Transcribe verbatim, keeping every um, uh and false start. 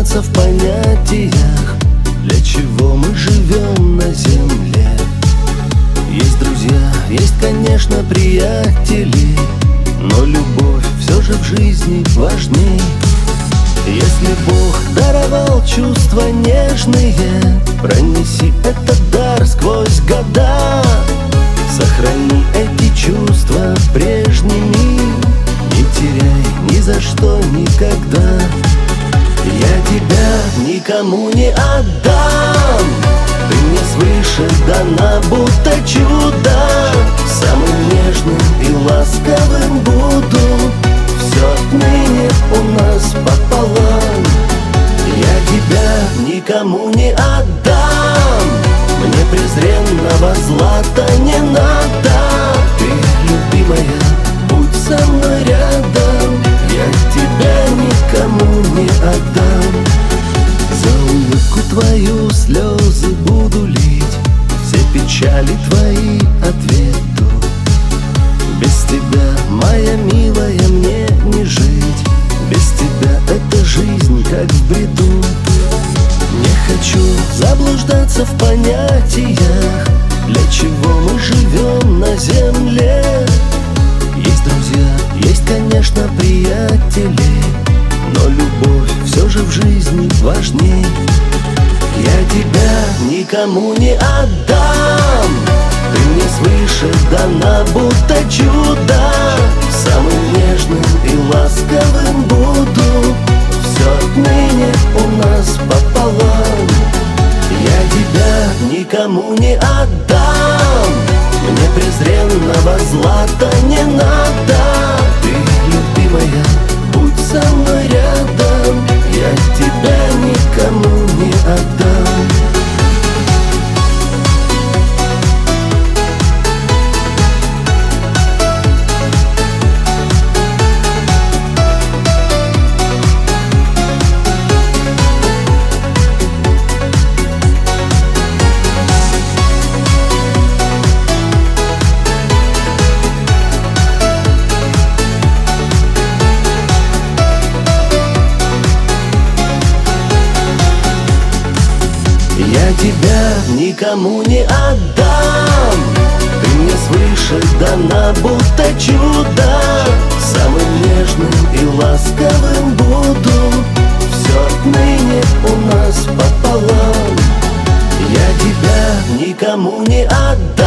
заблуждаться в понятиях, для чего мы живем на земле. Есть друзья, есть, конечно, приятели, но любовь все же в жизни важней. Если Бог даровал чувства нежные, пронеси этот дар сквозь года. Сохрани эти чувства прежними, не теряй ни за что никогда. Я тебя никому не отдам, ты мне свыше дана, будто чудо. Самым нежным и ласковым буду, все отныне у нас пополам. Я тебя никому не отдам, мне презренного злата не надо. Ты, любимая, будь со мной рядом, я тебя никому не отдам. За улыбку твою слезы буду лить, все печали твои ответу. Без тебя, моя милая, мне не жить, без тебя эта жизнь как в бреду. Не хочу заблуждаться в понятиях, для чего мы живем на земле. Есть друзья, есть, конечно, приятели, но любовь все же в жизни важней. Я тебя никому не отдам, ты мне свыше дана, будто чудо. Самым нежным и ласковым буду, все отныне у нас пополам. Я тебя никому не отдам, мне презренного злата не надо. Ты, любимая, будь со мной рядом, я тебя никому не отдам. Я тебя никому не отдам, ты мне свыше дана, будто чудо. Самым нежным и ласковым буду, все отныне у нас пополам. Я тебя никому не отдам.